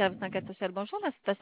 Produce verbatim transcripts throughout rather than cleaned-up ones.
service d'enquête sociale. Bonjour, la station.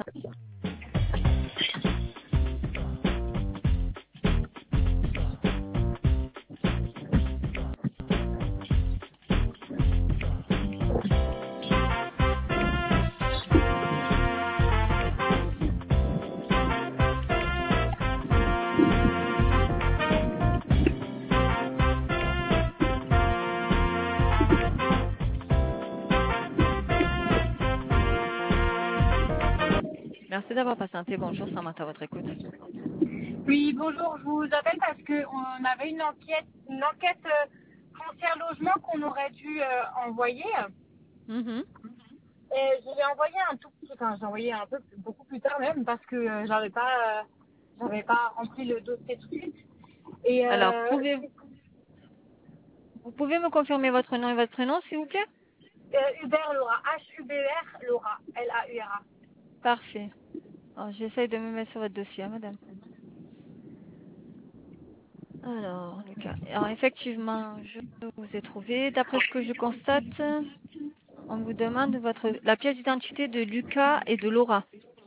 Merci d'avoir patienté. Bonjour, Samantha, à votre écoute. Oui, bonjour, je vous appelle parce qu'on avait une enquête, une enquête euh, foncière logement qu'on aurait dû euh, envoyer. Mhm. Et je l'ai envoyé un tout petit, enfin j'ai envoyé un peu beaucoup plus tard même parce que euh, j'avais pas, euh, j'avais pas rempli le dossier tout de suite. Et Alors, euh, pouvez, vous pouvez me confirmer votre nom et votre prénom, s'il vous plaît? euh, Hubert Laura, H U B E R Laura, L A U R A. Parfait. Alors, j'essaye de me mettre sur votre dossier, hein, madame. Alors, Lucas. Alors, effectivement, je vous ai trouvé. D'après ce que je constate, on vous demande votre la pièce d'identité de Lucas et de Laura.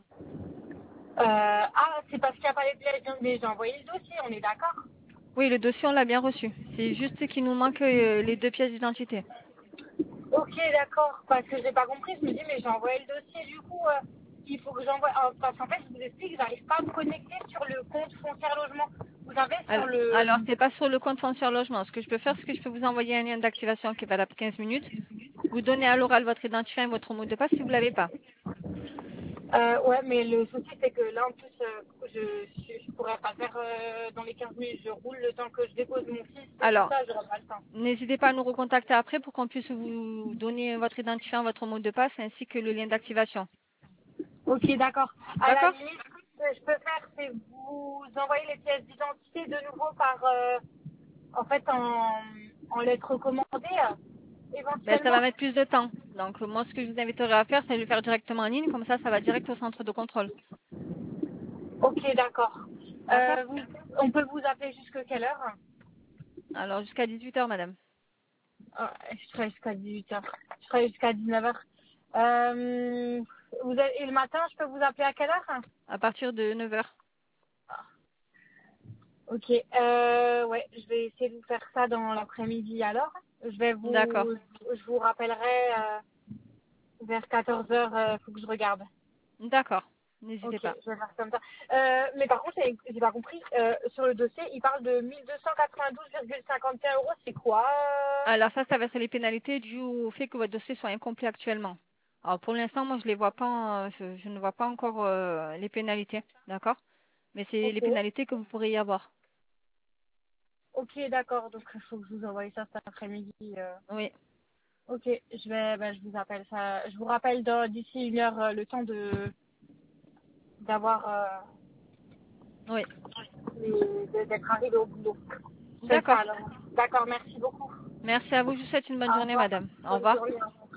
Euh, ah, c'est parce qu'il n'y a pas les pièces, mais j'ai envoyé le dossier, on est d'accord? Oui, le dossier, on l'a bien reçu. C'est juste qu'il nous manque euh, les deux pièces d'identité. Ok, d'accord, parce que j'ai pas compris, je me dis, mais j'ai envoyé le dossier, du coup, euh, il faut que j'envoie, euh, parce qu'en fait, je vous explique, j'arrive pas à me connecter sur le compte foncière logement. Vous savez, sur Alors, le... alors c'est pas sur le compte foncier logement. Ce que je peux faire, c'est que je peux vous envoyer un lien d'activation qui est valable quinze minutes. Vous donnez à l'oral votre identifiant et votre mot de passe si vous l'avez pas. Euh, ouais, mais le souci, c'est que là, en plus, euh, je, je, je pourrais pas faire euh, dans les quinze minutes, je roule le temps que je dépose mon fils et tout Alors, ça, j'aurai pas le temps. n'hésitez pas à nous recontacter après pour qu'on puisse vous donner votre identifiant, votre mot de passe ainsi que le lien d'activation. Ok, d'accord. À la D'accord? limite, ce que je peux faire, c'est vous envoyer les pièces d'identité de nouveau par, euh, en fait, en, en lettres recommandées, euh, Ben, ça va éventuellement. mettre plus de temps. Donc, moi, ce que je vous inviterai à faire, c'est de le faire directement en ligne. Comme ça, ça va direct au centre de contrôle. Ok, d'accord. D'accord? Euh, vous- on peut vous appeler jusqu'à quelle heure? Alors, jusqu'à dix-huit heures, madame. Ah, je serai jusqu'à dix-huit heures. Je serai jusqu'à dix-neuf heures. Euh, vous avez- et le matin, je peux vous appeler à quelle heure? À partir de neuf heures. Ah, ok. Euh, ouais, je vais essayer de vous faire ça dans l'après-midi alors. Je vais D'accord. vous, je vous rappellerai euh, vers quatorze heures. Il faut que je regarde. D'accord. Ok, N'hésitez pas. je vais faire comme ça. Euh, mais par contre, j'ai j'ai pas compris. Euh, sur le dossier, il parle de mille deux cent quatre-vingt-douze virgule cinquante et un euros. C'est quoi? euh Alors ça, ça va être les pénalités dues au fait que votre dossier soit incomplet actuellement. Alors pour l'instant, moi, je les vois pas, euh, je, je ne vois pas encore euh, les pénalités, d'accord? Mais c'est les Ok. pénalités que vous pourriez y avoir. Ok, d'accord. Donc, il faut que je vous envoie ça cet après-midi. euh. Oui, Ok, je vais, bah, je vous appelle ça. Je vous rappelle dans- d'ici une heure euh, le temps de d'avoir euh, oui. les- de- d'être arrivé au boulot. Je fais ça D'accord. alors. D'accord, merci beaucoup. Merci à vous. Je vous souhaite une bonne Au journée, revoir. madame. Au Bonne revoir. journée. Au revoir.